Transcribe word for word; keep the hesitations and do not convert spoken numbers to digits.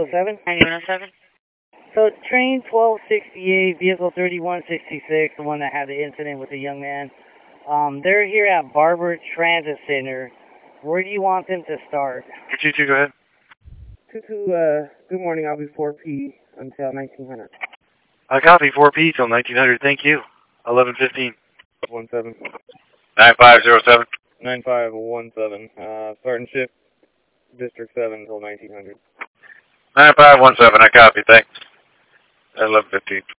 oh seven? ninety-one oh seven? So train twelve sixty-eight, vehicle thirty-one sixty-six, the one that had the incident with the young man. Um, they're here at Barber Transit Center. Where do you want them to start? two two, go ahead. two two, uh, good morning. I'll be four P until nineteen hundred. I copy four P till nineteen hundred, thank you. eleven fifteen. one seven. nine five zero seven. nine five one seven. Uh, starting shift, District seven until nineteen hundred. nine five one seven, I copy, thanks. eleven fifteen.